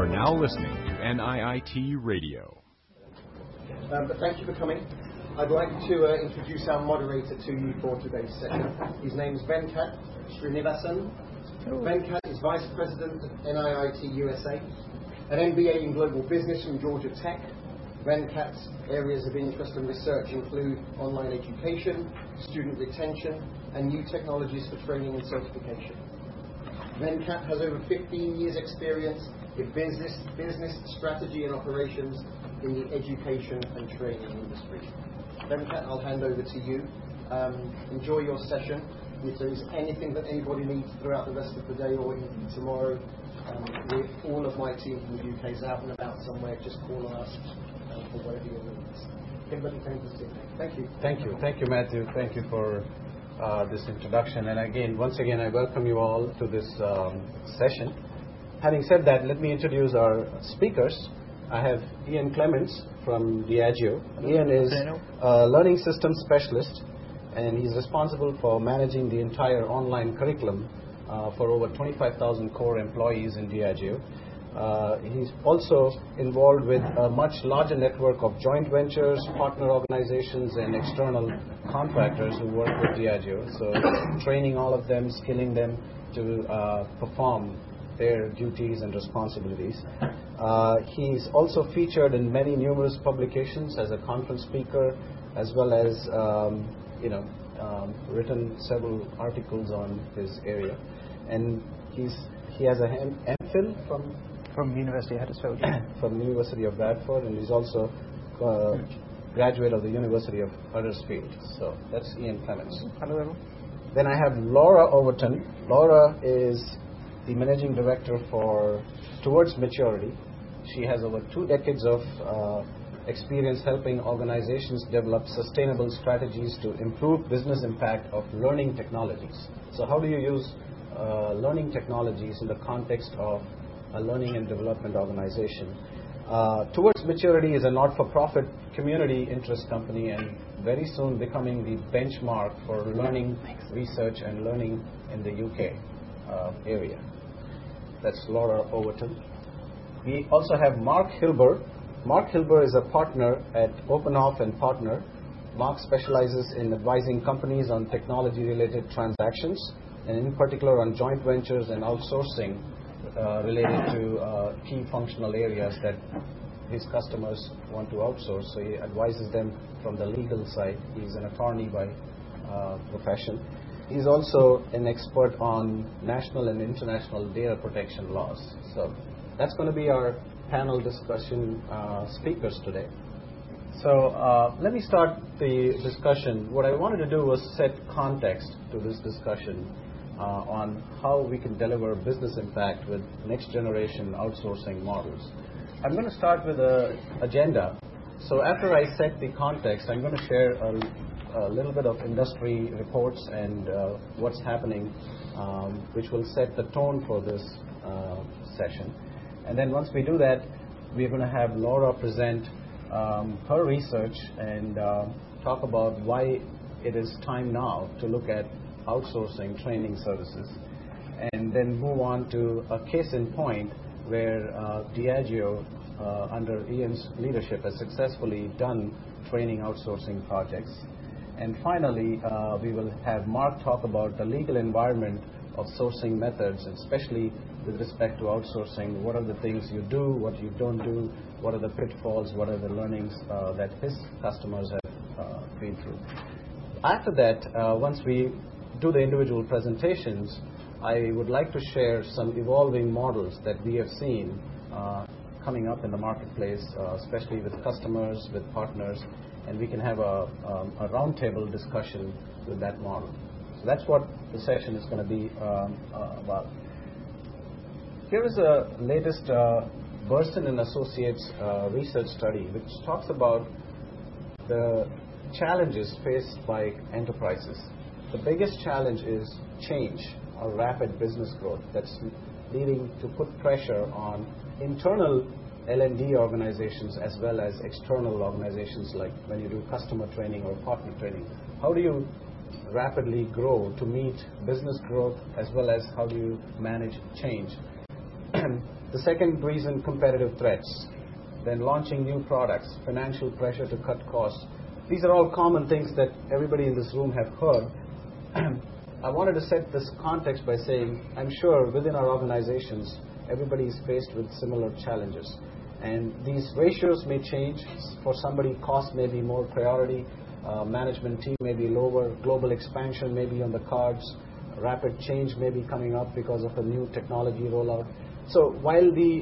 now listening to NIIT Radio. Thank you for coming. I'd like to introduce our moderator to you for today's session. His name is Venkat Srinivasan. Venkat is Vice President of NIIT USA, an MBA in Global Business from Georgia Tech. Venkat's areas of interest and research include online education, student retention, and new technologies for training and certification. Venkat has over 15 years' experience in business strategy and operations in the education and training industry. Venkat, I'll hand over to you. Enjoy your session. If there's anything that anybody needs throughout the rest of the day or even tomorrow, all of my team from the UK is out and about somewhere. Just call on us for whatever your needs. Kimberly, thank you. Thank you, Matthew. Thank you for this introduction. And once again, I welcome you all to this session. Having said that, let me introduce our speakers. I have Ian Clements from Diageo. Ian is a learning systems specialist, and he's responsible for managing the entire online curriculum for over 25,000 core employees in Diageo. He's also involved with a much larger network of joint ventures, partner organizations, and external contractors who work with Diageo. So training all of them, skilling them to perform their duties and responsibilities. He's also featured in many numerous publications as a conference speaker, as well as written several articles on his area. And he has a MPhil from University of Huddersfield. From the University of Bradford, and he's also graduate of the University of Huddersfield. So that's Ian Clements. Hello. Then I have Laura Overton. Laura is the Managing Director for Towards Maturity. She has over 2 decades of experience helping organizations develop sustainable strategies to improve business impact of learning technologies. So how do you use learning technologies in the context of a learning and development organization? Towards Maturity is a not-for-profit community interest company and very soon becoming the benchmark for learning research and learning in the UK area. That's Laura Overton. We also have Mark Hilber. Mark Hilber is a partner at Openhoff and Partner. Mark specializes in advising companies on technology-related transactions, and in particular on joint ventures and outsourcing related to key functional areas that his customers want to outsource. So he advises them from the legal side. He's an attorney by profession. He's also an expert on national and international data protection laws. So that's going to be our panel discussion speakers today. So let me start the discussion. What I wanted to do was set context to this discussion on how we can deliver business impact with next generation outsourcing models. I'm going to start with an agenda. So after I set the context, I'm going to share a little bit of industry reports and what's happening, which will set the tone for this session. And then once we do that, we're going to have Laura present her research and talk about why it is time now to look at outsourcing training services, and then move on to a case in point where Diageo, under Ian's leadership, has successfully done training outsourcing projects. And finally, we will have Mark talk about the legal environment of sourcing methods, especially with respect to outsourcing. What are the things you do, what you don't do, what are the pitfalls, what are the learnings that his customers have been through. After that, once we do the individual presentations, I would like to share some evolving models that we have seen coming up in the marketplace, especially with customers, with partners, and we can have a roundtable discussion with that model. So that's what the session is going to be about. Here is a latest Burson and Associates research study which talks about the challenges faced by enterprises. The biggest challenge is change or rapid business growth that's leading to put pressure on internal L&D organizations as well as external organizations, like when you do customer training or partner training. How do you rapidly grow to meet business growth as well as how do you manage change? The second reason, competitive threats. Then launching new products, financial pressure to cut costs. These are all common things that everybody in this room have heard. I wanted to set this context by saying, I'm sure within our organizations, everybody is faced with similar challenges. And these ratios may change. For somebody, cost may be more priority, management team may be lower, global expansion may be on the cards, rapid change may be coming up because of a new technology rollout. So while the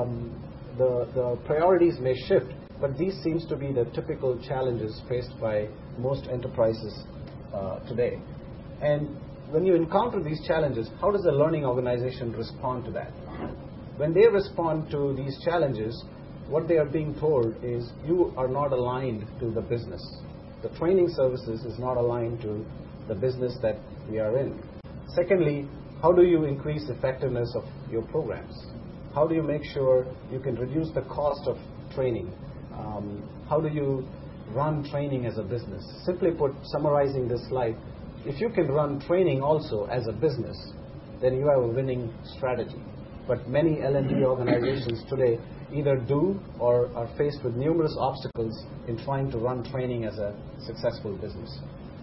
priorities may shift, but these seems to be the typical challenges faced by most enterprises today. And when you encounter these challenges, how does a learning organization respond to that? When they respond to these challenges, what they are being told is you are not aligned to the business. The training services is not aligned to the business that we are in. Secondly, how do you increase effectiveness of your programs? How do you make sure you can reduce the cost of training? How do you run training as a business? Simply put, summarizing this slide, if you can run training also as a business, then you have a winning strategy. But many L&D organizations today either do or are faced with numerous obstacles in trying to run training as a successful business.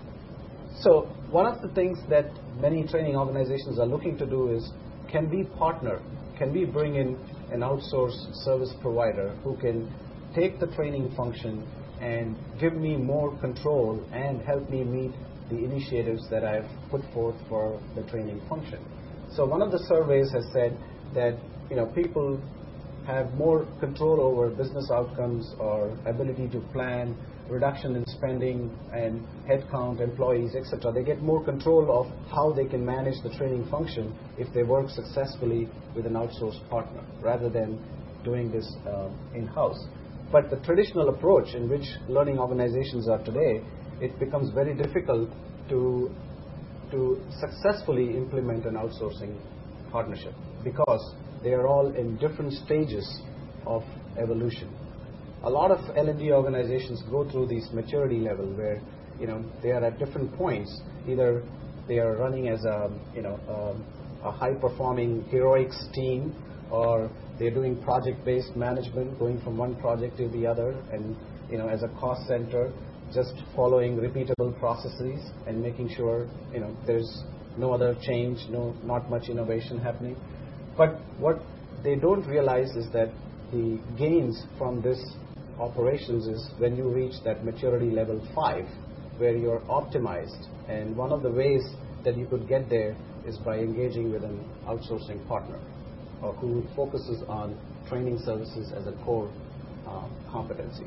So one of the things that many training organizations are looking to do is, can we partner? Can we bring in an outsourced service provider who can take the training function and give me more control and help me meet the initiatives that I've put forth for the training function? So one of the surveys has said that people have more control over business outcomes or ability to plan, reduction in spending and headcount, employees, etc. They get more control of how they can manage the training function if they work successfully with an outsourced partner rather than doing this in-house. But the traditional approach in which learning organizations are today, it becomes very difficult to successfully implement an outsourcing partnership because they are all in different stages of evolution. A lot of L&D organizations go through this maturity level where they are at different points. Either they are running as a high-performing heroics team, or they're doing project-based management, going from one project to the other, and as a cost center, just following repeatable processes and making sure there's no other change, not much innovation happening. But what they don't realize is that the gains from this operations is when you reach that maturity level 5, where you're optimized. And one of the ways that you could get there is by engaging with an outsourcing partner or who focuses on training services as a core competency.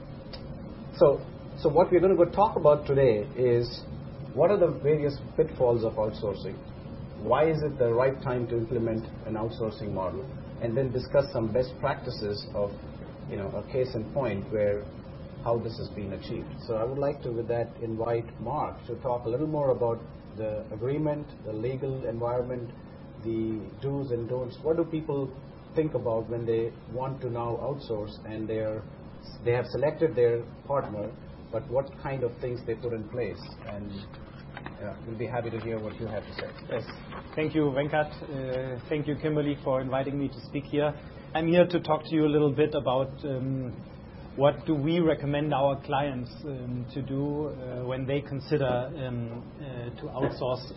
So what we're going to go talk about today is what are the various pitfalls of outsourcing? Why is it the right time to implement an outsourcing model? And then discuss some best practices of a case in point where how this has been achieved. So I would like to, with that, invite Mark to talk a little more about the agreement, the legal environment, the do's and don'ts. What do people think about when they want to now outsource and they have selected their partner, but what kind of things they put in place? And we'll be happy to hear what you have to say. Yes. Thank you, Venkat. Thank you, Kimberly, for inviting me to speak here. I'm here to talk to you a little bit about what do we recommend our clients to do when they consider to outsource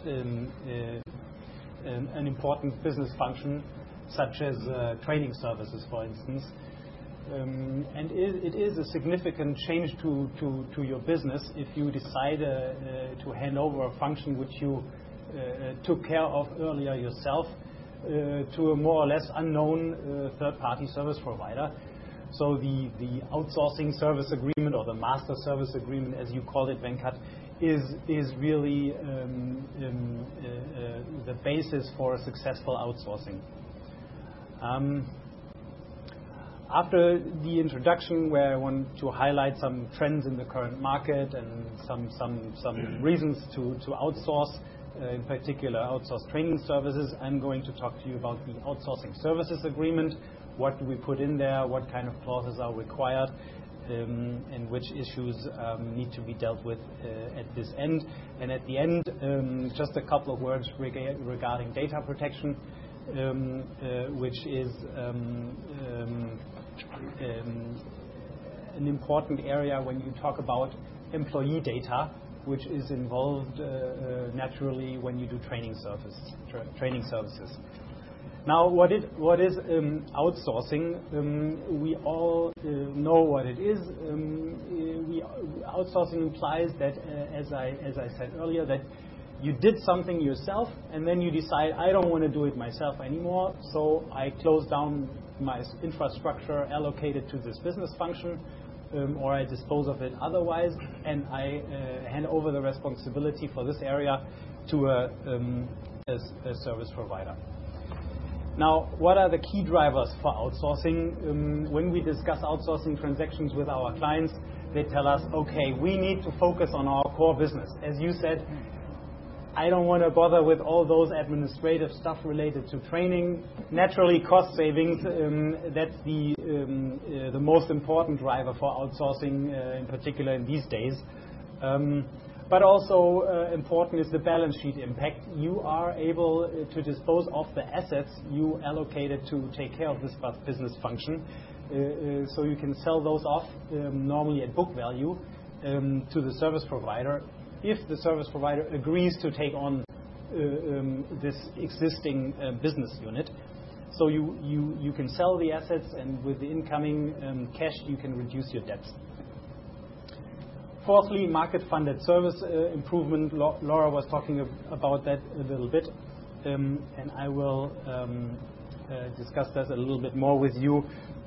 an important business function, such as training services, for instance. And it is a significant change to your business if you decide to hand over a function which you took care of earlier yourself to a more or less unknown third-party service provider. So the outsourcing service agreement, or the master service agreement, as you called it, Venkat, is really the basis for a successful outsourcing. After the introduction, where I want to highlight some trends in the current market and some reasons to outsource, in particular outsource training services, I'm going to talk to you about the outsourcing services agreement. What do we put in there? What kind of clauses are required? and which issues need to be dealt with at this end. And at the end, just a couple of words regarding data protection, which is an important area when you talk about employee data, which is involved naturally when you do training services. Now, what is outsourcing? We all know what it is. Outsourcing implies that, as I said earlier, that you did something yourself, and then you decide, I don't want to do it myself anymore, so I close down my infrastructure allocated to this business function, or I dispose of it otherwise, and I hand over the responsibility for this area to a service provider. Now, what are the key drivers for outsourcing? When we discuss outsourcing transactions with our clients, they tell us, okay, we need to focus on our core business. As you said, I don't want to bother with all those administrative stuff related to training. Naturally, cost savings, that's the most important driver for outsourcing, in particular in these days. But also important is the balance sheet impact. You are able to dispose of the assets you allocated to take care of this business function. So you can sell those off, normally at book value, to the service provider, if the service provider agrees to take on this existing business unit. So you can sell the assets, and with the incoming cash, you can reduce your debts. Fourthly, market-funded service improvement. Laura was talking about that a little bit, and I will discuss that a little bit more with you,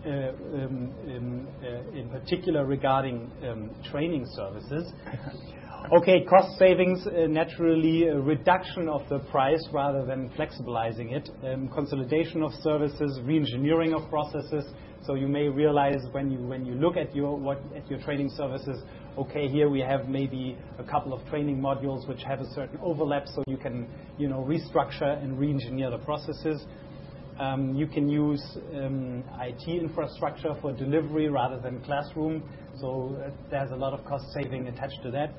in particular regarding training services. Okay, cost savings, naturally a reduction of the price rather than flexibilizing it. Consolidation of services, re-engineering of processes. So you may realize when you look at your training services, okay, here we have maybe a couple of training modules which have a certain overlap, so you can restructure and re-engineer the processes. You can use IT infrastructure for delivery rather than classroom, so there's a lot of cost saving attached to that.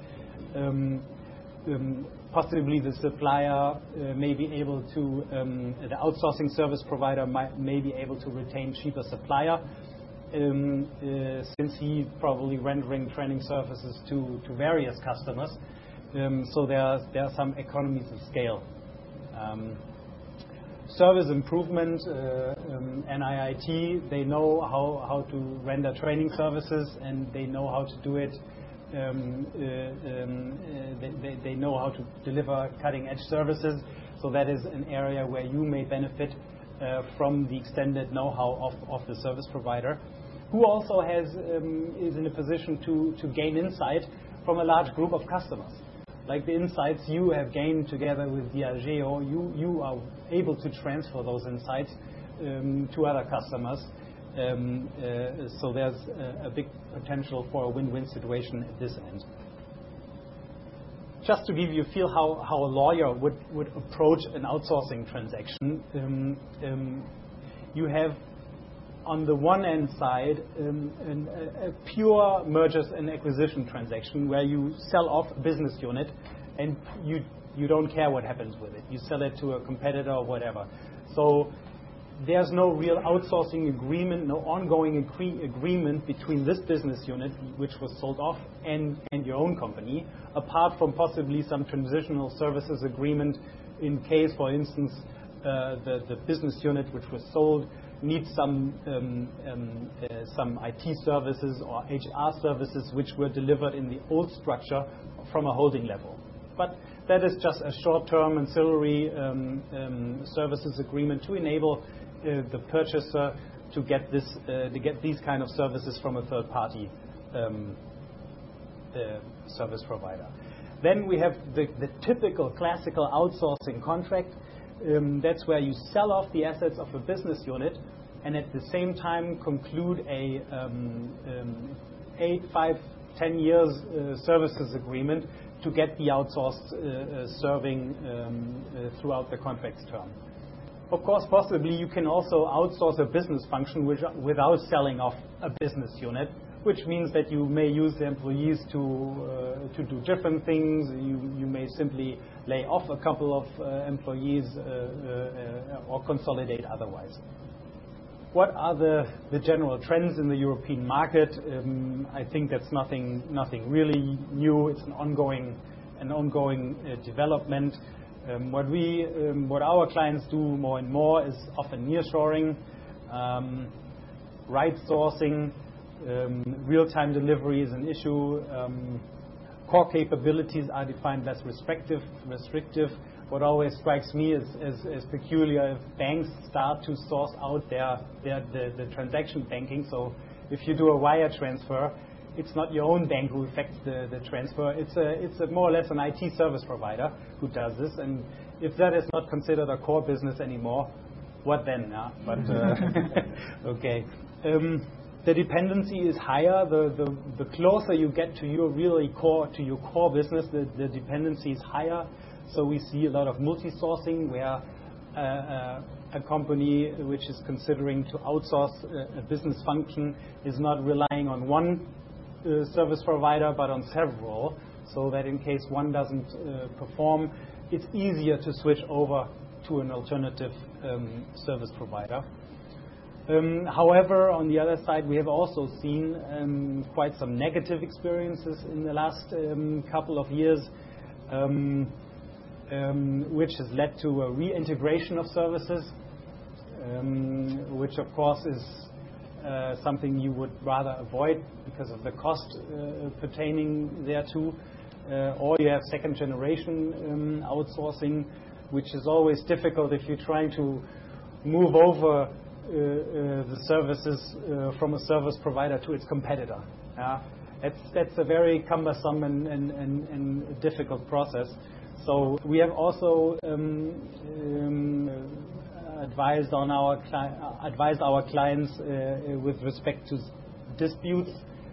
Possibly the supplier may be able to, the outsourcing service provider may be able to retain cheaper supplier, since he's probably rendering training services to various customers. So there are some economies of scale. Service improvement, NIIT, they know how to render training services, and they know how to do it. They know how to deliver cutting-edge services. So that is an area where you may benefit from the extended know-how of the service provider, who also is in a position to gain insight from a large group of customers. Like the insights you have gained together with Diageo, you are able to transfer those insights to other customers. So there's a big potential for a win-win situation at this end. Just to give you a feel how a lawyer would approach an outsourcing transaction, you have on the one hand side a pure mergers and acquisition transaction where you sell off a business unit and you don't care what happens with it. You sell it to a competitor or whatever. So there's no real outsourcing agreement, no ongoing agreement between this business unit, which was sold off, and your own company, apart from possibly some transitional services agreement in case, for instance, the business unit which was sold needs some IT services or HR services which were delivered in the old structure from a holding level. But that is just a short-term ancillary services agreement to enable the purchaser to get these kind of services from a third-party service provider. Then we have the typical classical outsourcing contract. That's where you sell off the assets of a business unit and at the same time conclude a 8, 5, 10 years services agreement to get the outsourced serving throughout the contract's term. Of course, possibly you can also outsource a business function without selling off a business unit, which means that you may use the employees to do different things. You may simply lay off a couple of employees or consolidate otherwise. What are the general trends in the European market? I think that's nothing really new. It's an ongoing development. What our clients do more and more is often nearshoring, right sourcing, real-time delivery is an issue. Core capabilities are defined less restrictive. What always strikes me as peculiar if banks start to source out the transaction banking. So if you do a wire transfer, it's not your own bank who effects the transfer. It's more or less an IT service provider who does this. And if that is not considered a core business anymore, what then? But okay. The dependency is higher. The closer you get to your core business, the dependency is higher. So we see a lot of multi-sourcing where a company which is considering to outsource a business function is not relying on one service provider but on several, so that in case one doesn't perform, it's easier to switch over to an alternative service provider. However, on the other side, we have also seen quite some negative experiences in the last couple of years, which has led to a reintegration of services, which of course is something you would rather avoid because of the cost pertaining thereto. Or you have second generation outsourcing, which is always difficult if you're trying to move over the services from a service provider to its competitor. That's a very cumbersome and difficult process. So we have also advised our clients with respect to disputes,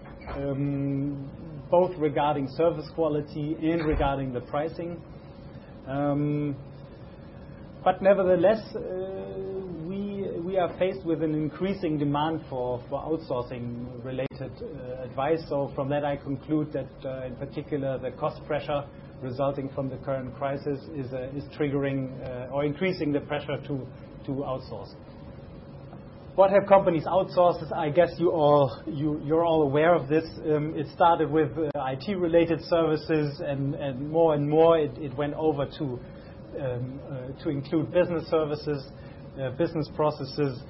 both regarding service quality and regarding the pricing. But nevertheless, we are faced with an increasing demand for outsourcing related advice. So from that I conclude that in particular the cost pressure resulting from the current crisis is triggering or increasing the pressure to outsource. What have companies outsourced? I guess you're all aware of this. It started with IT related services and more it went over to include business services, business processes,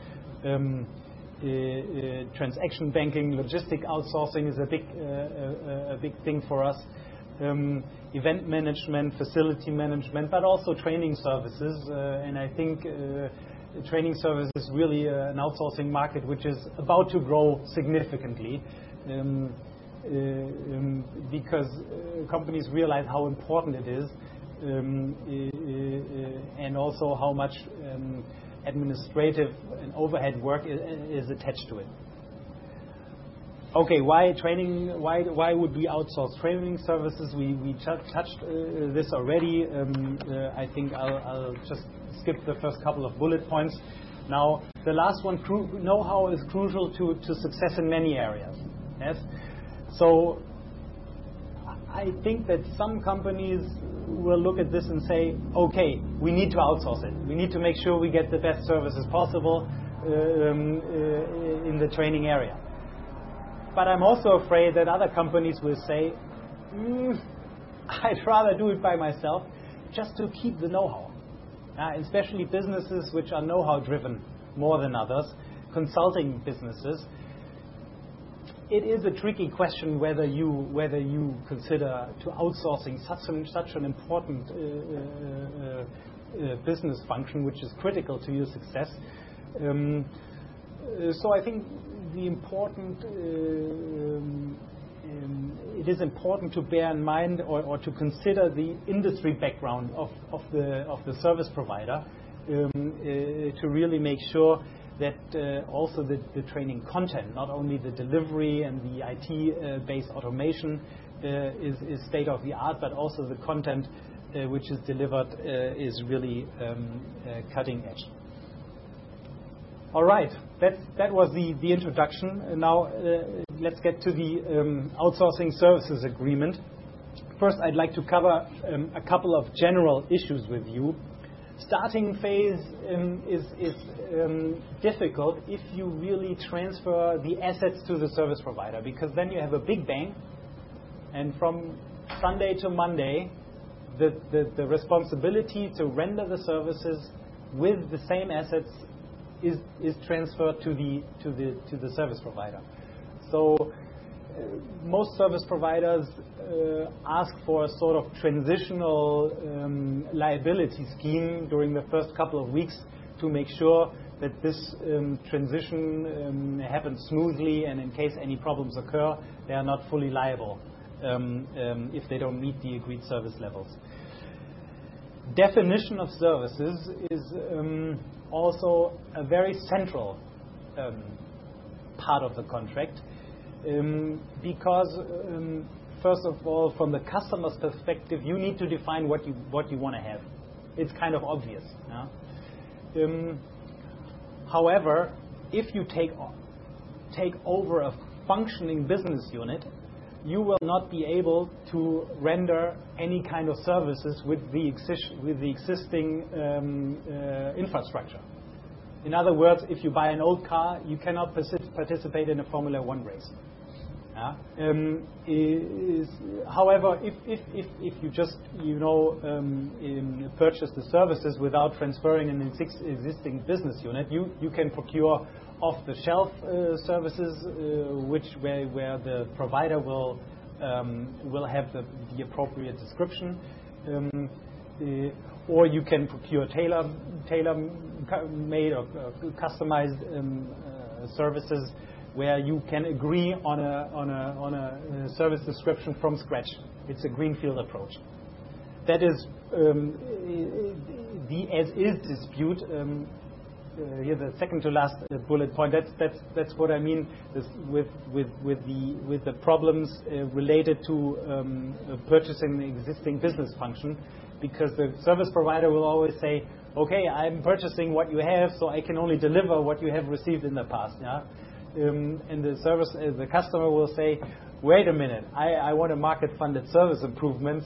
transaction banking, logistic outsourcing is a big thing for us. Event management, facility management, but also training services. And I think training services is really an outsourcing market which is about to grow significantly because companies realize how important it is and also how much administrative and overhead work is attached to it. Okay, why training? Why would we outsource training services? We touched this already. I think I'll just skip the first couple of bullet points. Now, the last one, know-how is crucial to success in many areas. Yes. So I think that some companies will look at this and say, okay, we need to outsource it. We need to make sure we get the best services possible in the training area. But I'm also afraid that other companies will say, I'd rather do it by myself just to keep the know-how. Especially businesses which are know-how driven more than others, consulting businesses. It is a tricky question whether you consider to outsourcing such an important business function which is critical to your success. So I think it is important to bear in mind or to consider the industry background of the service provider to really make sure that also the training content, not only the delivery and the IT-based automation is state of the art, but also the content which is delivered is really cutting edge. All right, that was the introduction. Now let's get to the outsourcing services agreement. First, I'd like to cover a couple of general issues with you. Starting phase is difficult if you really transfer the assets to the service provider, because then you have a big bang, and from Sunday to Monday, the responsibility to render the services with the same assets is transferred to the service provider. So most service providers ask for a sort of transitional liability scheme during the first couple of weeks to make sure that this transition happens smoothly, and in case any problems occur, they are not fully liable if they don't meet the agreed service levels. Definition of services is also a very central part of the contract, because first of all, from the customer's perspective, you need to define what you want to have. It's kind of obvious. Yeah? However, if you take over a functioning business unit, you will not be able to render any kind of services with the existing infrastructure. In other words, if you buy an old car, you cannot participate in a Formula 1 race. However, if you just purchase the services without transferring an existing business unit, you can procure off-the-shelf services, where the provider will have the appropriate description, or you can procure tailor-made or customized services where you can agree on a service description from scratch. It's a greenfield approach. That is the as-is dispute. Here, the second to last bullet point. That's what I mean with the problems related to purchasing the existing business function, because the service provider will always say, "Okay, I'm purchasing what you have, so I can only deliver what you have received in the past." Yeah, and the customer will say, "Wait a minute, I want a market-funded service improvement."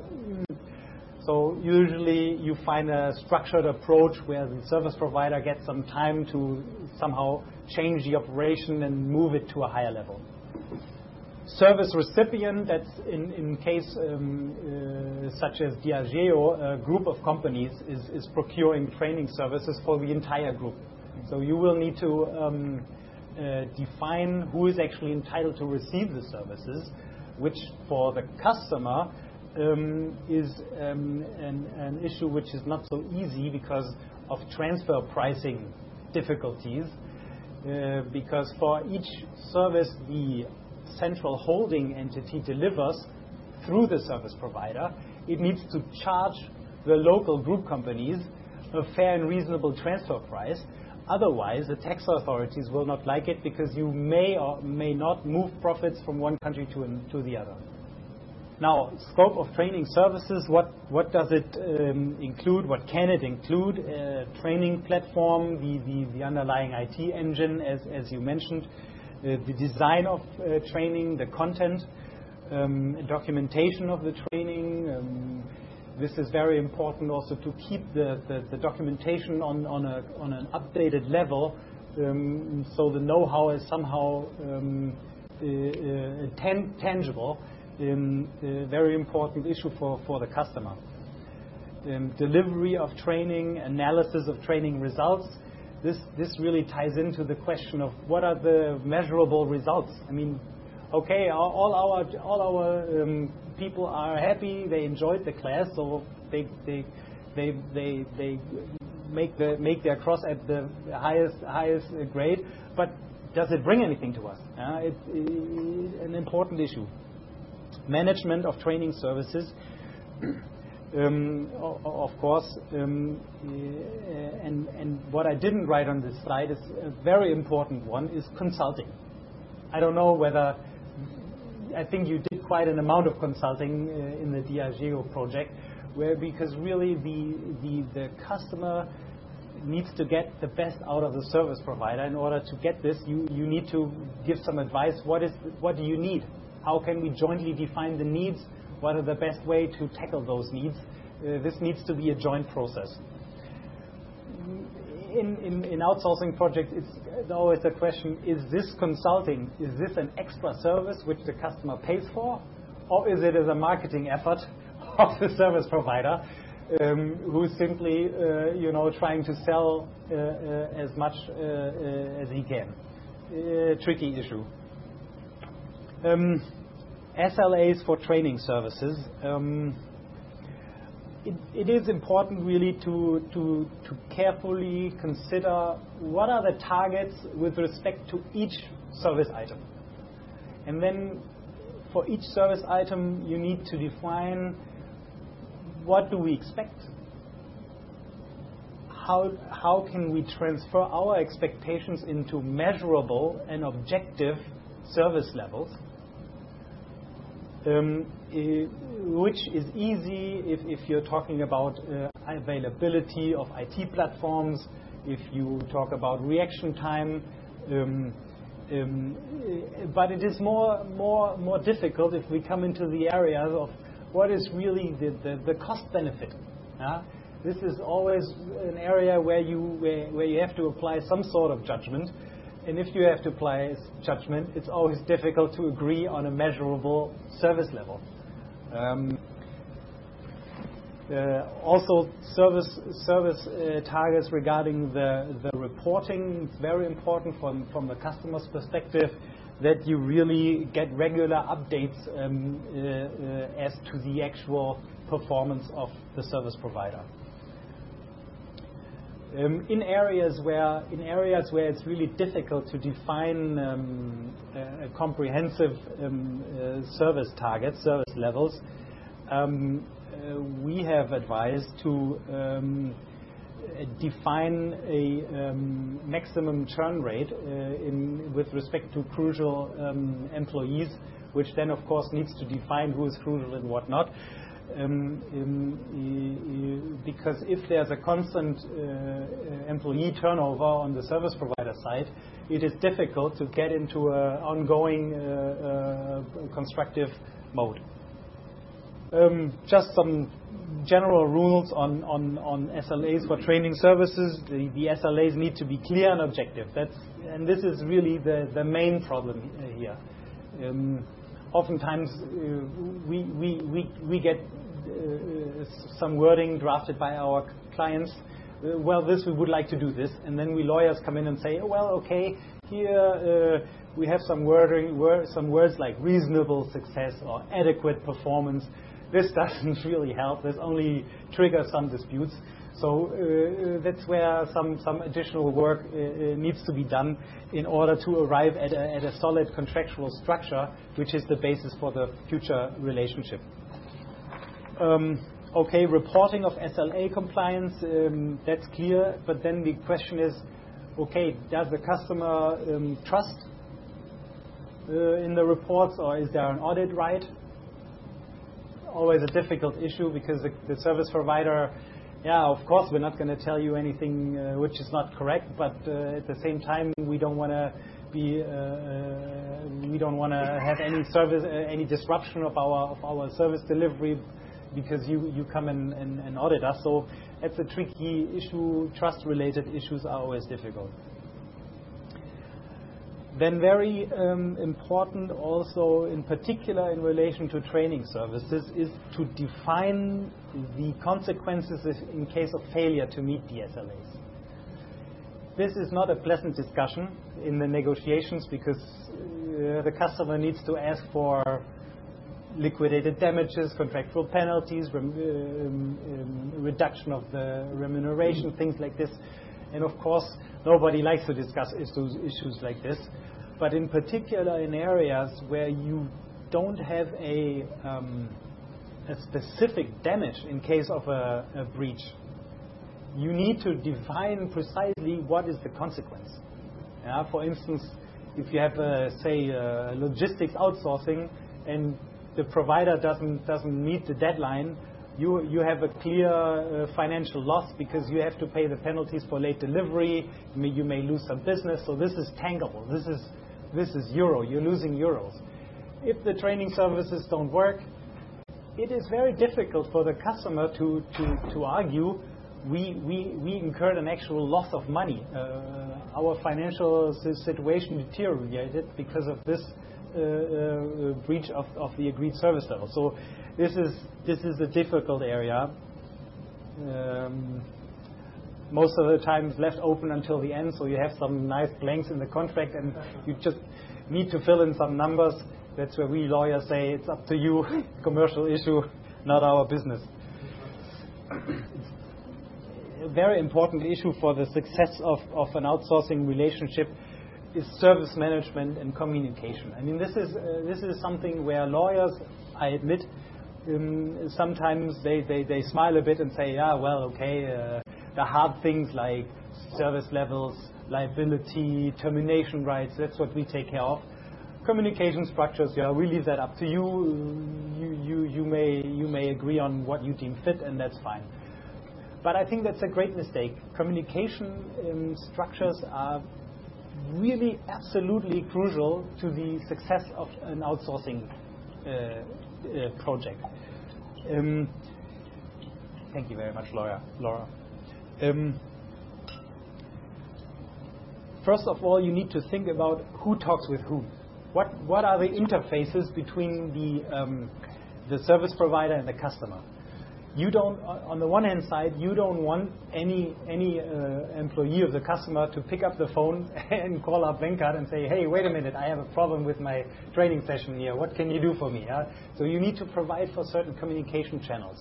So usually you find a structured approach where the service provider gets some time to somehow change the operation and move it to a higher level. Service recipient, that's in case such as Diageo, a group of companies is procuring training services for the entire group. So you will need to define who is actually entitled to receive the services, which for the customer is an issue which is not so easy because of transfer pricing difficulties, because for each service the central holding entity delivers through the service provider, it needs to charge the local group companies a fair and reasonable transfer price. Otherwise, the tax authorities will not like it, because you may or may not move profits from one country to the other. Now, scope of training services, what does it include? What can it include? Training platform, the underlying IT engine, as you mentioned, the design of training, the content, documentation of the training. This is very important also to keep the documentation on an updated level, so the know-how is somehow tangible. Very important issue for the customer. Delivery of training, analysis of training results. This really ties into the question of what are the measurable results. I mean, okay, all our people are happy. They enjoyed the class, so they make their cross at the highest grade. But does it bring anything to us? It's an important issue. Management of training services, of course, and what I didn't write on this slide is a very important one, is consulting. I don't know whether, I think you did quite an amount of consulting in the Diageo project, because really the customer needs to get the best out of the service provider. In order to get this, you need to give some advice. What do you need? How can we jointly define the needs? What are the best way to tackle those needs? This needs to be a joint process. In outsourcing projects, it's always the question, is this consulting? Is this an extra service which the customer pays for? Or is it as a marketing effort of the service provider who's simply trying to sell as much as he can? Tricky issue. SLAs for training services. It is important really to carefully consider what are the targets with respect to each service item. And then for each service item you need to define what do we expect, how can we transfer our expectations into measurable and objective service levels, which is easy if you're talking about availability of IT platforms, if you talk about reaction time, but it is more difficult if we come into the areas of what is really the cost benefit. This is always an area where you have to apply some sort of judgment. And if you have to apply judgment, it's always difficult to agree on a measurable service level. Also, service targets regarding the reporting. It's very important from the customer's perspective that you really get regular updates as to the actual performance of the service provider. In areas where it's really difficult to define a comprehensive service targets, service levels, we have advised to define a maximum churn rate with respect to crucial employees, which then of course needs to define who is crucial and what not. Because if there's a constant employee turnover on the service provider side, it is difficult to get into an ongoing constructive mode. Just some general rules on SLAs for training services. The SLAs need to be clear and objective. And this is really the main problem here. Oftentimes we get some wording drafted by our clients. Well, we would like to do this, and then we lawyers come in and say, oh, well, okay, here we have some some words like reasonable success or adequate performance. This doesn't really help. This only triggers some disputes. So that's where some additional work needs to be done in order to arrive at a solid contractual structure, which is the basis for the future relationship. Okay, reporting of SLA compliance, that's clear. But then the question is, okay, does the customer trust in the reports, or is there an audit right? Always a difficult issue because the service provider, of course, we're not going to tell you anything which is not correct, but at the same time, we don't want to have any disruption of our service delivery because you come and audit us. So it's a tricky issue. Trust-related issues are always difficult. Then very important also, in particular in relation to training services, is to define the consequences in case of failure to meet the SLAs. This is not a pleasant discussion in the negotiations because the customer needs to ask for liquidated damages, contractual penalties, reduction of the remuneration, things like this. And of course, nobody likes to discuss issues like this. But in particular in areas where you don't have a specific damage in case of a breach, you need to define precisely what is the consequence. For instance, if you have, say, logistics outsourcing and the provider doesn't meet the deadline, You have a clear financial loss because you have to pay the penalties for late delivery. You may lose some business. So this is tangible. This is euro. You're losing euros. If the training services don't work, it is very difficult for the customer to argue we incurred an actual loss of money. Our financial situation deteriorated because of this breach of the agreed service level. So this is a difficult area. Most of the time it's left open until the end, so you have some nice blanks in the contract and you just need to fill in some numbers. That's where we lawyers say it's up to you, commercial issue, not our business. A very important issue for the success of an outsourcing relationship is service management and communication. I mean, this is something where lawyers, I admit, sometimes they smile a bit and say, yeah, well, okay, the hard things like service levels, liability, termination rights, that's what we take care of. Communication structures, yeah, we leave that up to you. You may agree on what you deem fit, and that's fine. But I think that's a great mistake. Communication structures are really absolutely crucial to the success of an outsourcing project. Thank you very much, Laura. First of all, you need to think about who talks with whom. What are the interfaces between the service provider and the customer? You don't, on the one hand side, you don't want any employee of the customer to pick up the phone and call up Venkat and say, hey, wait a minute, I have a problem with my training session here. What can you do for me? So you need to provide for certain communication channels.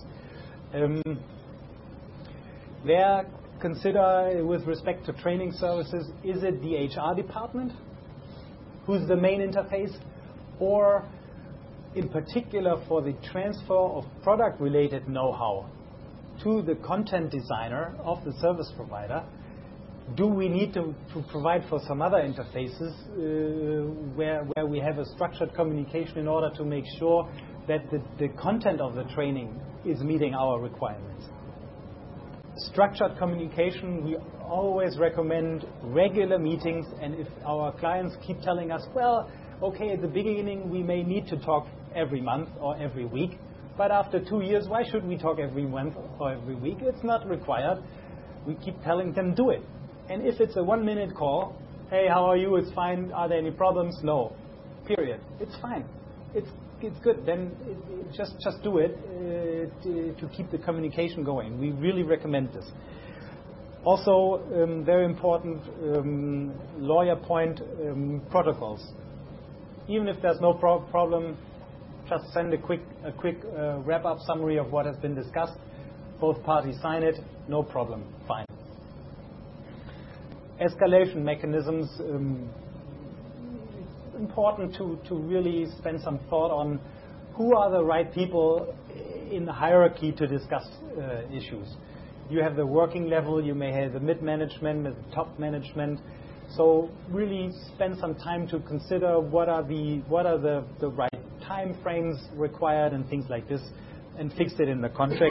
Consider with respect to training services, is it the HR department who's the main interface, or in particular for the transfer of product-related know-how to the content designer of the service provider, do we need to provide for some other interfaces where we have a structured communication in order to make sure that the content of the training is meeting our requirements? Structured communication, we always recommend regular meetings, and if our clients keep telling us, well, okay, at the beginning we may need to talk every month or every week, but after 2 years, why should we talk every month or every week? It's not required. We keep telling them, do it. And if it's a 1-minute call, hey, how are you? It's fine. Are there any problems? No. Period. It's fine. It's good. Then just do it to keep the communication going. We really recommend this. Also, very important lawyer point, protocols. Even if there's no problem, just send a quick wrap-up summary of what has been discussed. Both parties sign it, no problem, fine. Escalation mechanisms, important to really spend some thought on who are the right people in the hierarchy to discuss issues. You have the working level, you may have the mid-management, the top management. So really spend some time to consider what are the right time frames required and things like this, and fix it in the contract.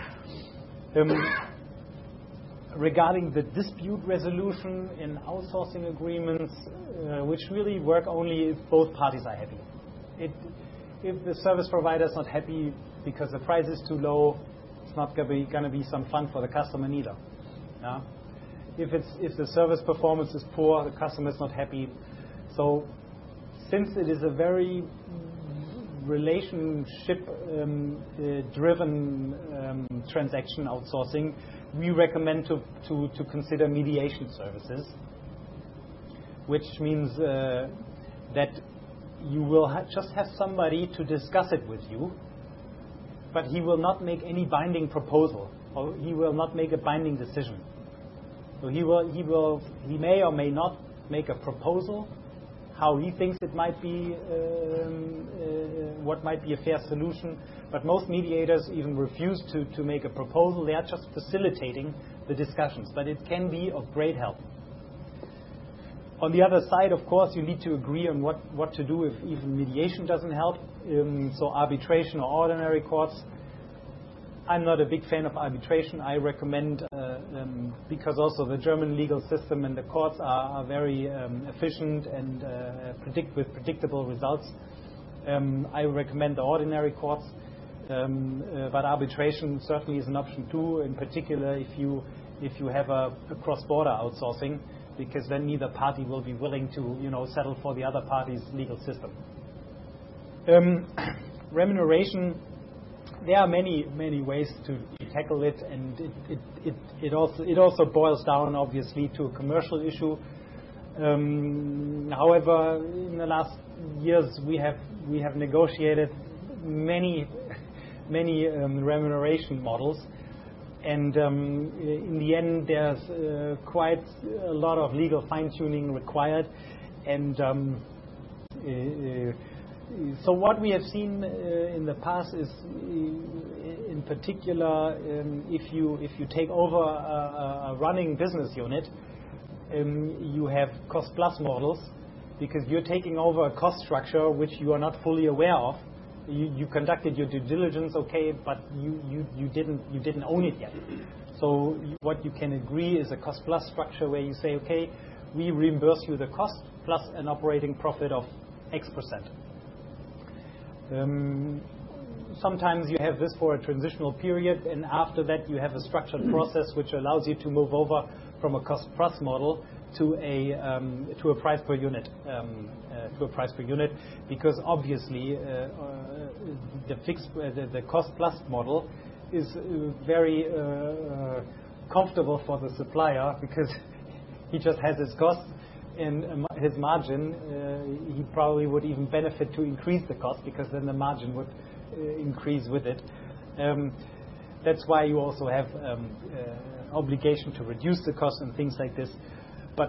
Regarding the dispute resolution in outsourcing agreements, which really work only if both parties are happy. If the service provider is not happy because the price is too low, it's not going to be some fun for the customer neither. Yeah? If the service performance is poor, the customer is not happy. So since it is a very relationship-driven transaction outsourcing, we recommend to consider mediation services, which means that you will just have somebody to discuss it with you, but he will not make any binding proposal, or he will not make a binding decision. So he may or may not make a proposal, how he thinks it might be, what might be a fair solution. But most mediators even refuse to make a proposal. They are just facilitating the discussions. But it can be of great help. On the other side, of course, you need to agree on what to do if even mediation doesn't help. So arbitration or ordinary courts. I'm not a big fan of arbitration. I recommend, because also the German legal system and the courts are very efficient and with predictable results. I recommend the ordinary courts, but arbitration certainly is an option too. In particular, if you have a cross-border outsourcing, because then neither party will be willing to settle for the other party's legal system. Remuneration. There are many ways to tackle it, and it also boils down obviously to a commercial issue. However, in the last years we have negotiated many remuneration models, and in the end there's quite a lot of legal fine-tuning required, and so what we have seen in the past is, in particular, if you take over a running business unit, you have cost-plus models, because you're taking over a cost structure which you are not fully aware of. You conducted your due diligence, okay, but you didn't own it yet. So what you can agree is a cost-plus structure where you say, okay, we reimburse you the cost plus an operating profit of X%. Sometimes you have this for a transitional period, and after that you have a structured process which allows you to move over from a cost-plus model to a price per unit, because obviously the cost-plus model is very comfortable for the supplier, because he just has his costs and his margin. He probably would even benefit to increase the cost, because then the margin would increase with it. That's why you also have obligation to reduce the cost and things like this. But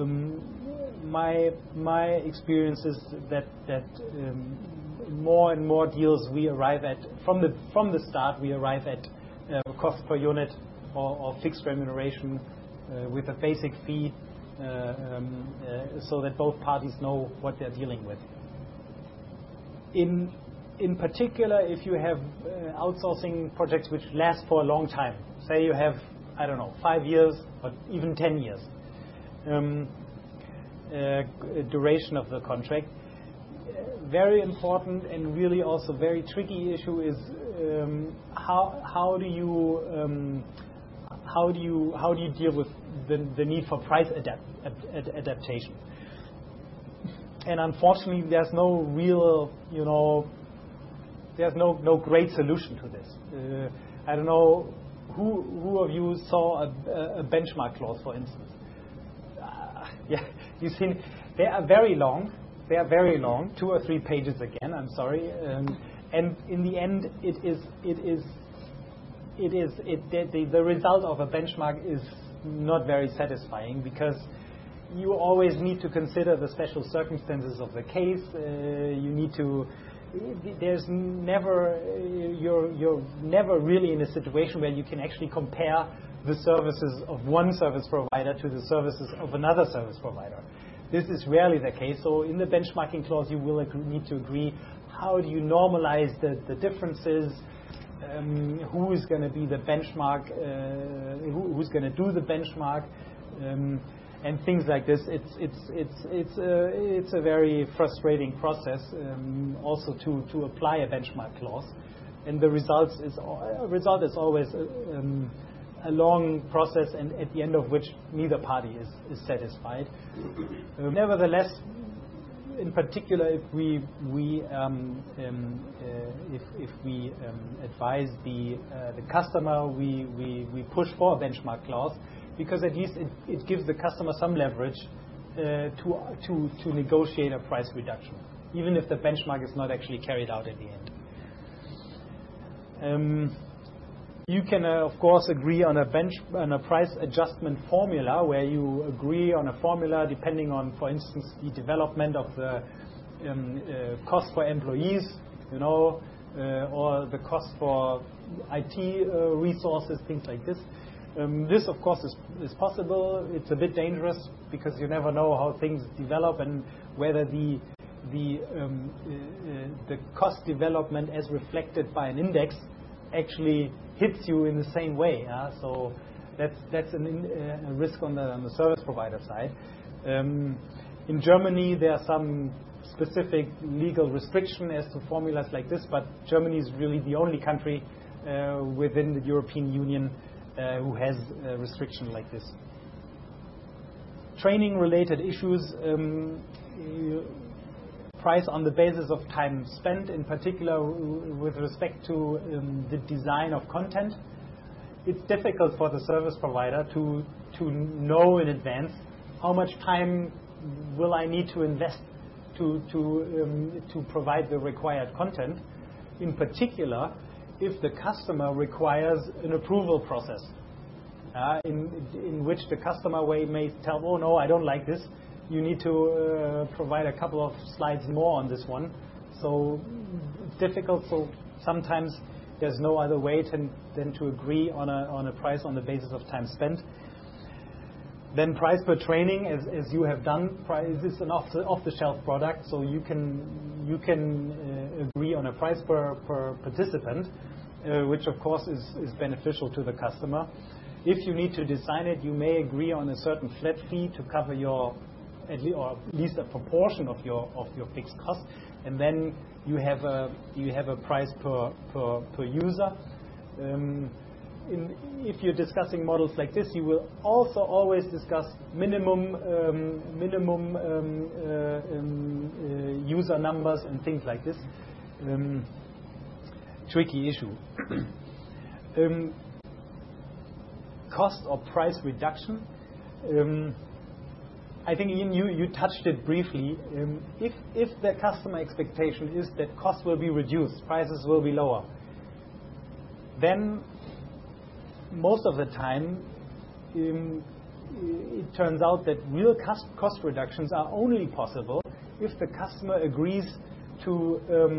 my experience is that more and more deals we arrive at from the start, we arrive at cost per unit or fixed remuneration with a basic fee, so that both parties know what they're dealing with. In particular, if you have outsourcing projects which last for a long time, say you have, 5 years or even 10 years duration of the contract, very important and really also very tricky issue is how do you deal with the need for price adaptation. And unfortunately, there's no real, there's no great solution to this. I don't know who of you saw a benchmark clause, for instance. Yeah, you've seen. They are very long. 2 or 3 pages again. I'm sorry. And in the end, the result of a benchmark is not very satisfying, because you always need to consider the special circumstances of the case. You need to. There's never. You're never really in a situation where you can actually compare the services of one service provider to the services of another service provider. This is rarely the case. So in the benchmarking clause, you will need to agree how do you normalize the differences. Who is going to be the benchmark? Who's going to do the benchmark? And things like this. It's a very frustrating process, also to apply a benchmark clause, and the result is always a long process, and at the end of which neither party is satisfied. Nevertheless, in particular, if we advise the customer, we push for a benchmark clause, because at least it gives the customer some leverage to negotiate a price reduction, even if the benchmark is not actually carried out at the end. You can, of course, agree on a price adjustment formula, where you agree on a formula depending on, for instance, the development of the cost for employees, or the cost for IT resources, things like this. This, of course, is possible. It's a bit dangerous, because you never know how things develop and whether the cost development as reflected by an index actually hits you in the same way. So that's a risk on the service provider side. In Germany, there are some specific legal restriction as to formulas like this, but Germany is really the only country within the European Union who has a restriction like this. Training-related issues, price on the basis of time spent, in particular with respect to the design of content. It's difficult for the service provider to know in advance how much time will I need to invest to provide the required content, in particular if the customer requires an approval process in which the customer may tell, oh no, I don't like this, you need to provide a couple of slides more on this one. So it's difficult, so sometimes there's no other way than to agree on a price on the basis of time spent. Then price per training, as you have done, price is an off-the-shelf product, so you can agree on a price per participant, which of course is beneficial to the customer. If you need to design it, you may agree on a certain flat fee to cover or at least a proportion of your fixed cost, and then you have a price per user. If you're discussing models like this, you will also always discuss minimum user numbers and things like this. Tricky issue. Cost or price reduction. I think Ian, you touched it briefly. If the customer expectation is that costs will be reduced, prices will be lower, then most of the time it turns out that real cost reductions are only possible if the customer agrees to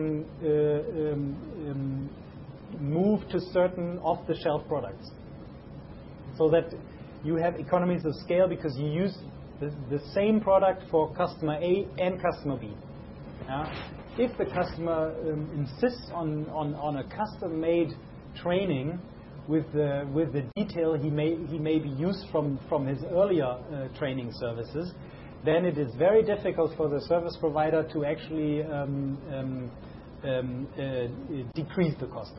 move to certain off-the-shelf products, so that you have economies of scale because you use the same product for customer A and customer B. If the customer insists on a custom-made training with the detail he may be used from his earlier training services, then it is very difficult for the service provider to actually decrease the cost.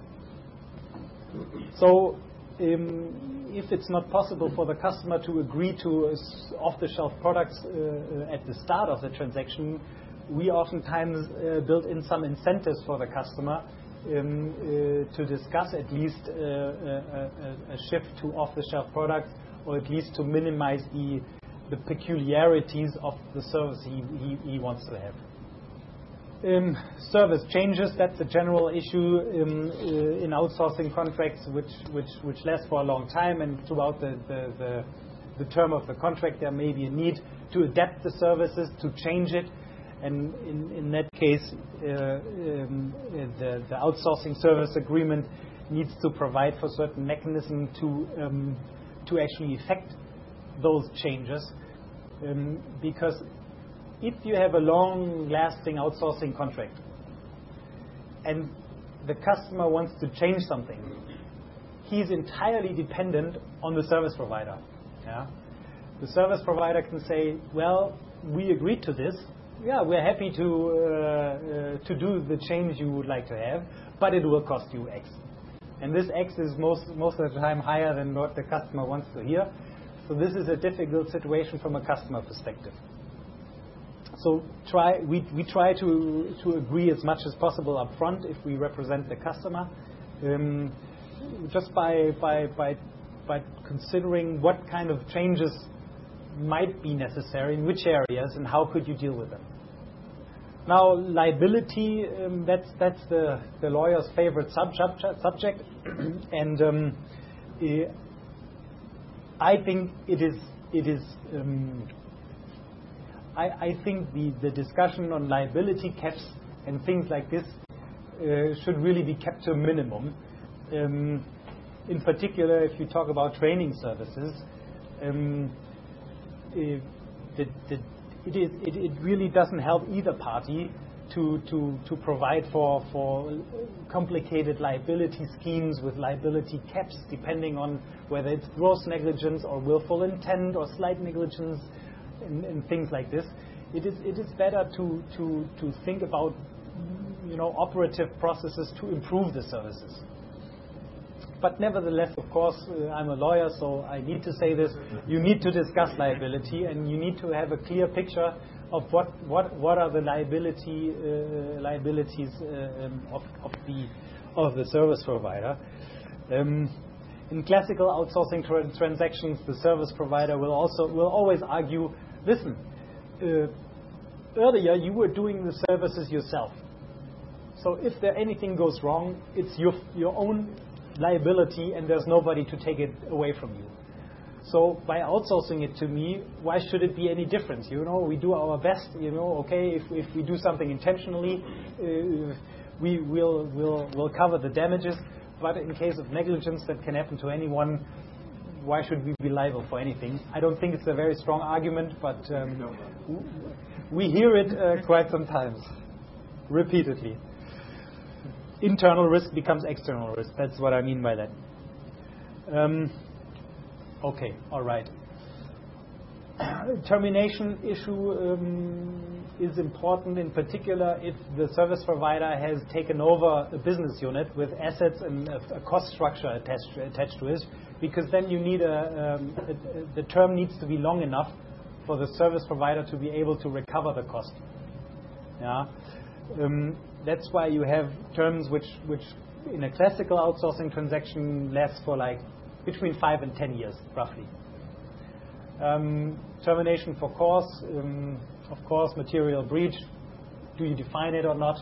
So if it's not possible for the customer to agree to off-the-shelf products at the start of the transaction, we oftentimes build in some incentives for the customer to discuss at least a shift to off-the-shelf products, or at least to minimize the peculiarities of the service he wants to have. Service changes, that's a general issue in outsourcing contracts which last for a long time, and throughout the term of the contract there may be a need to adapt the services, to change it, and in that case the outsourcing service agreement needs to provide for certain mechanism to actually effect those changes, because if you have a long-lasting outsourcing contract and the customer wants to change something, he's entirely dependent on the service provider. The service provider can say, well, we agreed to this. Yeah, we're happy to do the change you would like to have, but it will cost you X. And this X is most of the time higher than what the customer wants to hear. So this is a difficult situation from a customer perspective. So we try to agree as much as possible up front if we represent the customer, just by considering what kind of changes might be necessary in which areas and how could you deal with them. Now, liability, that's the lawyer's favorite subject, and I think it is. I think the discussion on liability caps and things like this should really be kept to a minimum. In particular, if you talk about training services, it really doesn't help either party to provide for complicated liability schemes with liability caps, depending on whether it's gross negligence or willful intent or slight negligence, and things like this. It is better to think about operative processes to improve the services. But nevertheless, of course, I'm a lawyer, so I need to say this. You need to discuss liability, and you need to have a clear picture of what are the liabilities of the service provider. In classical outsourcing transactions, the service provider will always argue, listen, earlier you were doing the services yourself. So if anything goes wrong, it's your own liability, and there's nobody to take it away from you. So by outsourcing it to me, why should it be any different? We do our best. Okay, if we do something intentionally, we'll cover the damages. But in case of negligence that can happen to anyone, why should we be liable for anything? I don't think it's a very strong argument, but we hear it quite sometimes, repeatedly. Internal risk becomes external risk. That's what I mean by that. Okay, all right. Termination issue is important, in particular if the service provider has taken over a business unit with assets and a cost structure attached to it, because then you need the term needs to be long enough for the service provider to be able to recover the cost. Yeah. That's why you have terms which in a classical outsourcing transaction last for between 5 and 10 years, roughly. Termination for cause, of course, material breach. Do you define it or not?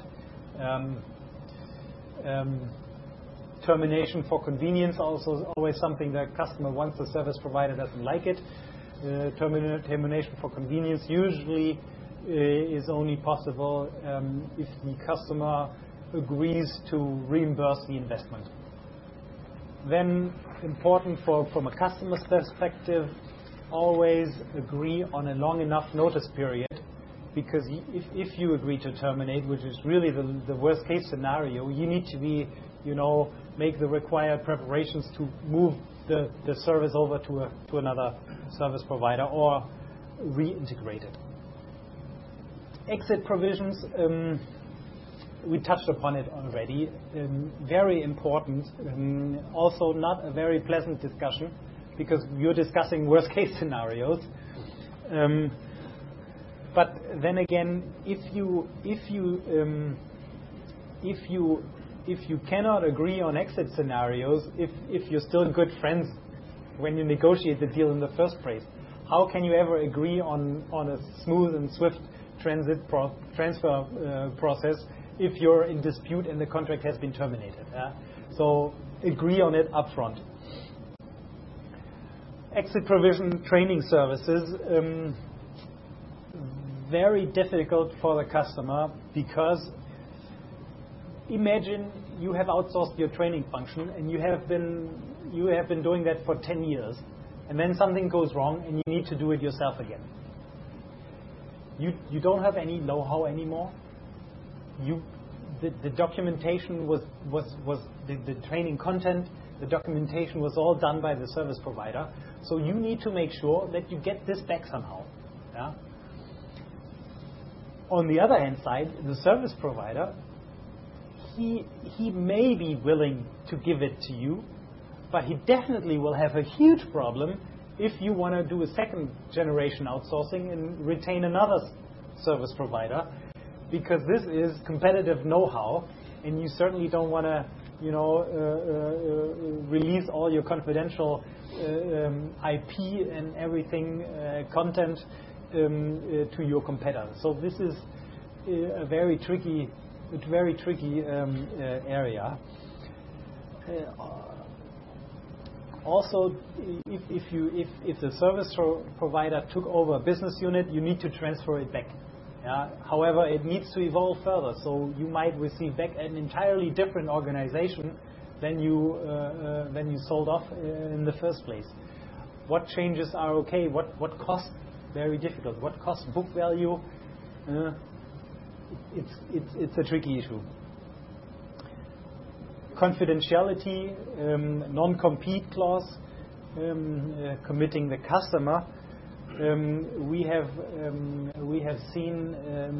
Termination for convenience, also always something the customer wants, the service provider doesn't like it. Termination for convenience usually is only possible if the customer agrees to reimburse the investment. Then, important from a customer's perspective, always agree on a long enough notice period, because if you agree to terminate, which is really the worst case scenario, you need to be, make the required preparations to move the service over to another service provider or reintegrate it. Exit provisions, we touched upon it already. Very important. Also not a very pleasant discussion, because you're discussing worst case scenarios. But then again, if you cannot agree on exit scenarios, if you're still good friends when you negotiate the deal in the first place, how can you ever agree on a smooth and swift transfer process if you're in dispute and the contract has been terminated? So agree on it upfront. Exit provision training services, very difficult for the customer, because imagine you have outsourced your training function and you have been doing that for 10 years, and then something goes wrong and you need to do it yourself again. You don't have any know-how anymore. The documentation was the training content. The documentation was all done by the service provider. So you need to make sure that you get this back somehow. Yeah? On the other hand side, the service provider, he may be willing to give it to you, but he definitely will have a huge problem if you want to do a second generation outsourcing and retain another service provider, because this is competitive know-how, and you certainly don't want to release all your confidential IP and everything, content to your competitor. So this is a very tricky area. Also, if the service provider took over a business unit, you need to transfer it back. Yeah? However, it needs to evolve further. So you might receive back an entirely different organization than you sold off in the first place. What changes are okay? What cost? Very difficult. What cost book value? it's a tricky issue. Confidentiality, non-compete clause, committing the customer. We have seen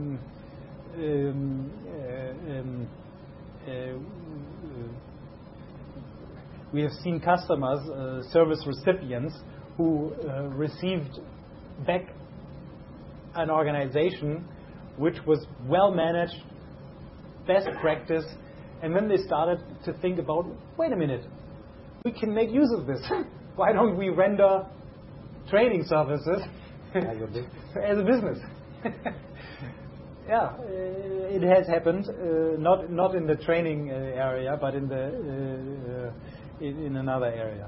customers, service recipients, who received back an organization which was well managed, best practice, and then they started to think about, wait a minute, we can make use of this. Why don't we render training services as a business? Yeah, it has happened. Not in the training area, but in another area.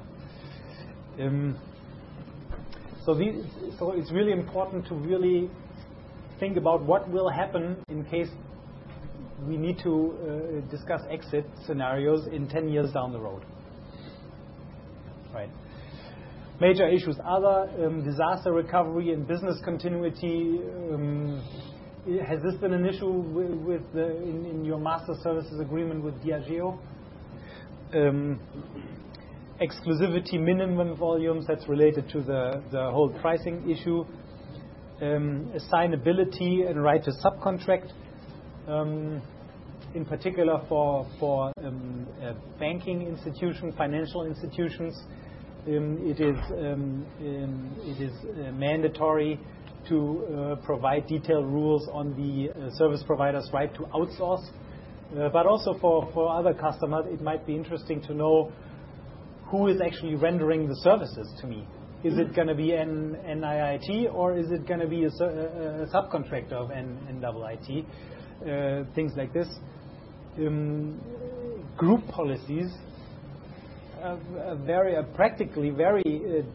So it's really important to really think about what will happen in case we need to discuss exit scenarios in 10 years down the road. Right. Major issues: other disaster recovery and business continuity. Has this been an issue in your master services agreement with Diageo? Exclusivity minimum volumes, that's related to the whole pricing issue. Assignability and right to subcontract, in particular for banking institutions, financial institutions. It is mandatory to provide detailed rules on the service provider's right to outsource. But also for other customers, it might be interesting to know who is actually rendering the services to me. Is it going to be an NIIT, or is it going to be a subcontractor of NIIT? Things like this. Group policies are practically very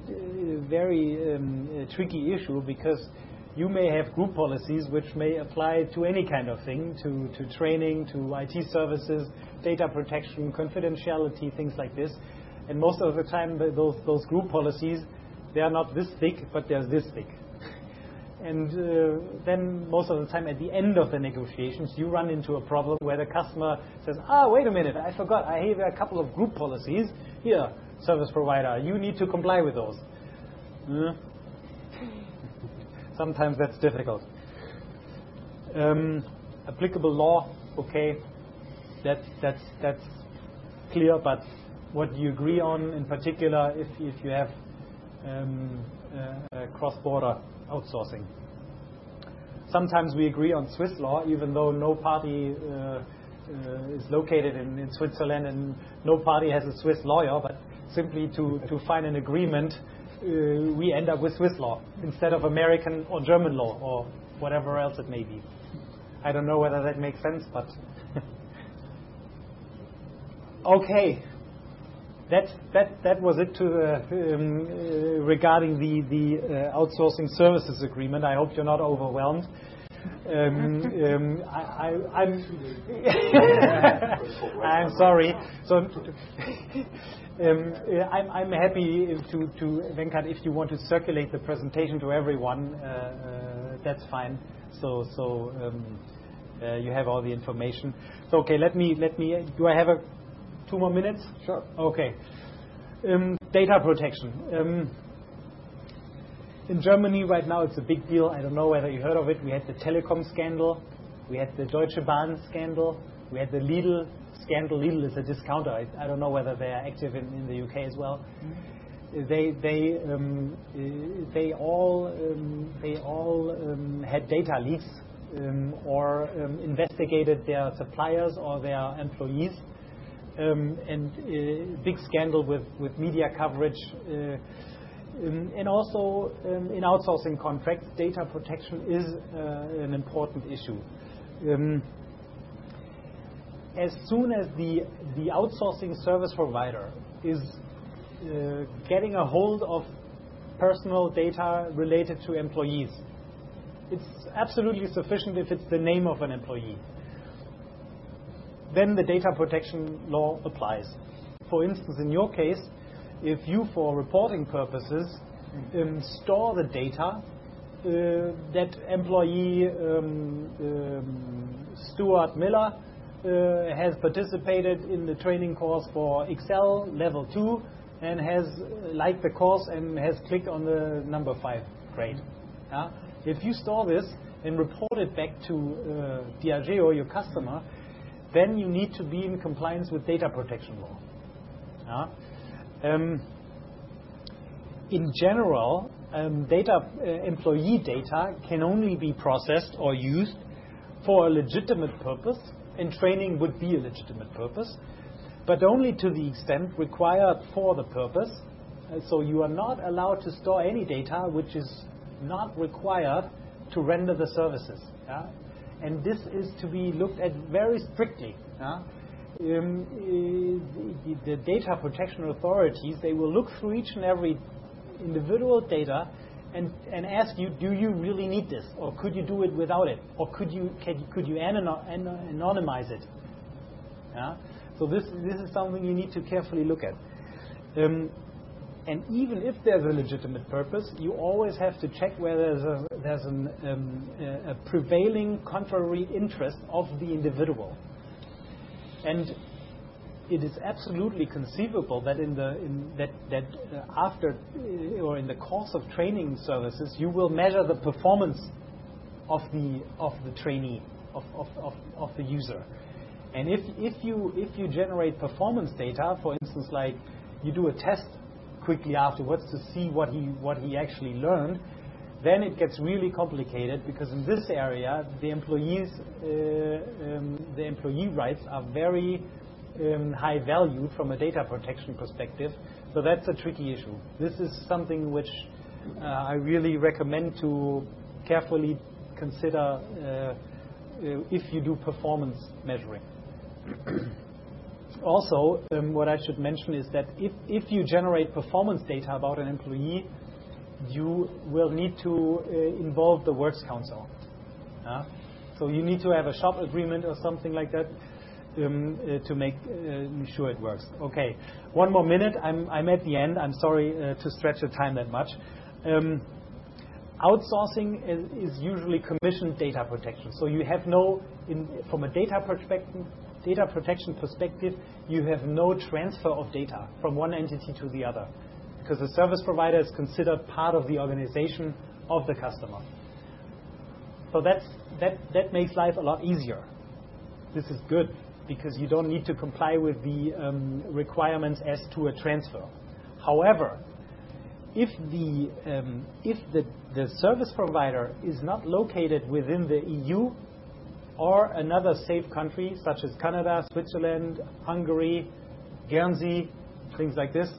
tricky issue, because you may have group policies which may apply to any kind of thing, to training, to IT services, data protection, confidentiality, things like this. And most of the time, those group policies, they are not this thick, but they're this thick. And then most of the time, at the end of the negotiations, you run into a problem where the customer says, wait a minute, I forgot, I have a couple of group policies. Here, service provider, you need to comply with those. Sometimes that's difficult. Applicable law, okay, that's clear, but what do you agree on, in particular, if you have cross-border outsourcing? Sometimes we agree on Swiss law, even though no party is located in Switzerland and no party has a Swiss lawyer, but simply to find an agreement, we end up with Swiss law instead of American or German law or whatever else it may be. I don't know whether that makes sense, but okay. That was it regarding the outsourcing services agreement. I hope you're not overwhelmed. I'm sorry. So I'm happy to Venkat, if you want to circulate the presentation to everyone, that's fine. So you have all the information. So okay, let me. Do I have 2 more minutes? Sure. Okay. Data protection. In Germany right now, it's a big deal. I don't know whether you heard of it. We had the Telekom scandal. We had the Deutsche Bahn scandal. We had the Lidl scandal. Lidl is a discounter. I don't know whether they are active in the UK as well. They all had data leaks or investigated their suppliers or their employees. And big scandal with media coverage. And also in outsourcing contracts, data protection is an important issue. As soon as the outsourcing service provider is getting a hold of personal data related to employees, it's absolutely sufficient if it's the name of an employee. Then the data protection law applies. For instance, in your case, if you, for reporting purposes, store the data that employee Stuart Miller has participated in the training course for Excel level 2 and has liked the course and has clicked on the number 5 grade. If you store this and report it back to Diageo, your customer, then you need to be in compliance with data protection law. In general, employee data can only be processed or used for a legitimate purpose, and training would be a legitimate purpose, but only to the extent required for the purpose. So you are not allowed to store any data which is not required to render the services. And this is to be looked at very strictly. The data protection authorities, they will look through each and every individual data and ask you, do you really need this, or could you do it without it, or could you anonymize it? So this is something you need to carefully look at. And even if there's a legitimate purpose, you always have to check whether there's a prevailing contrary interest of the individual. And it is absolutely conceivable that in the course of training services, you will measure the performance of the trainee, of the user. And if you generate performance data, for instance, like you do a test quickly afterwards to see what he actually learned, then it gets really complicated, because in this area the employee rights are very high valued from a data protection perspective. So that's a tricky issue. This is something which I really recommend to carefully consider if you do performance measuring. Also, what I should mention is that if you generate performance data about an employee, you will need to involve the Works Council. So you need to have a shop agreement or something like that to make sure it works. Okay, one more minute. I'm at the end. I'm sorry to stretch the time that much. Outsourcing is usually commissioned data protection. So you have from a data protection perspective, you have no transfer of data from one entity to the other, because the service provider is considered part of the organization of the customer. So that makes life a lot easier. This is good, because you don't need to comply with the requirements as to a transfer. However, if the service provider is not located within the EU or another safe country, such as Canada, Switzerland, Hungary, Guernsey, things like this,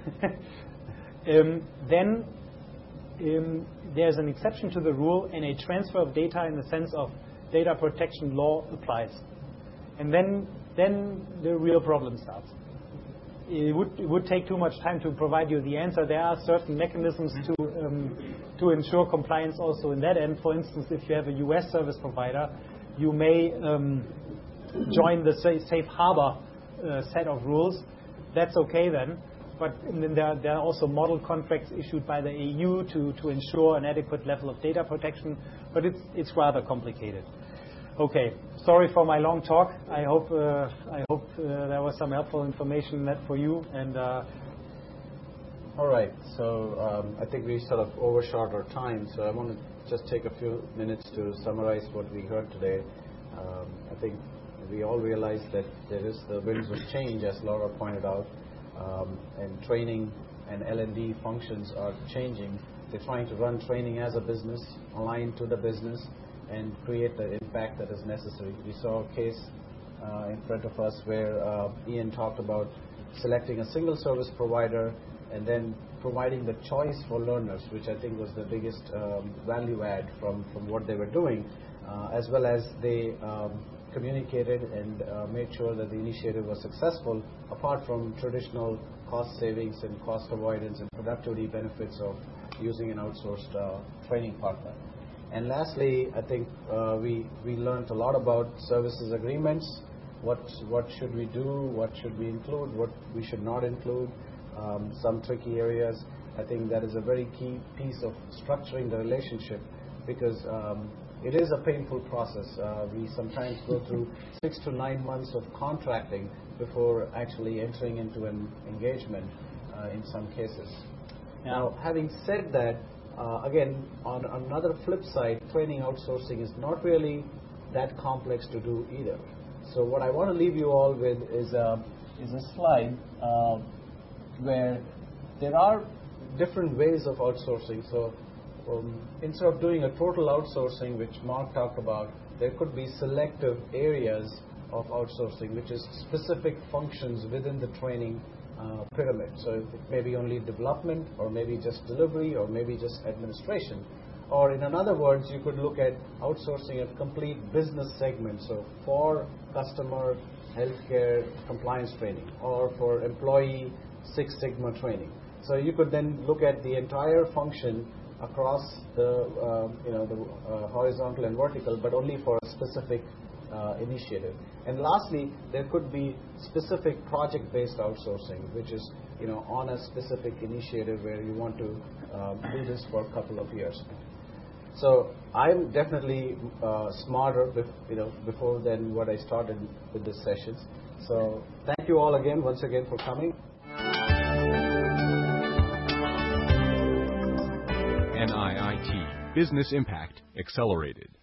then there's an exception to the rule, and a transfer of data in the sense of data protection law applies. And then the real problem starts. It would take too much time to provide you the answer. There are certain mechanisms to ensure compliance also in that end. For instance, if you have a US service provider, you may join the safe harbor set of rules. That's okay then. But then there are also model contracts issued by the EU to ensure an adequate level of data protection. But it's rather complicated. Okay, sorry for my long talk. I hope there was some helpful information in that for you. And all right, so I think we sort of overshot our time, so I want to just take a few minutes to summarize what we heard today. I think we all realize that there is the winds of change, as Laura pointed out, and training and L&D functions are changing. They're trying to run training as a business, aligned to the business, and create the impact that is necessary. We saw a case in front of us where Ian talked about selecting a single service provider and then providing the choice for learners, which I think was the biggest value add from what they were doing, as well as they communicated and made sure that the initiative was successful, apart from traditional cost savings and cost avoidance and productivity benefits of using an outsourced training partner. And lastly, I think we learned a lot about services agreements. What should we do? What should we include? What we should not include? Some tricky areas. I think that is a very key piece of structuring the relationship, because it is a painful process. We sometimes go through 6 to 9 months of contracting before actually entering into an engagement in some cases. Yeah. Now, having said that, again, on another flip side, training outsourcing is not really that complex to do either. So what I want to leave you all with is a slide where there are different ways of outsourcing. So instead of doing a total outsourcing, which Mark talked about, there could be selective areas of outsourcing, which is specific functions within the training pyramid. So it may be only development, or maybe just delivery, or maybe just administration. Or in other words, you could look at outsourcing a complete business segment, so for customer healthcare compliance training, or for employee Six Sigma training. So you could then look at the entire function across the horizontal and vertical, but only for a specific initiative. And lastly, there could be specific project-based outsourcing, which is on a specific initiative where you want to do this for a couple of years. So I'm definitely smarter before than what I started with these sessions. So thank you all again, once again, for coming. NIIT Business Impact Accelerated.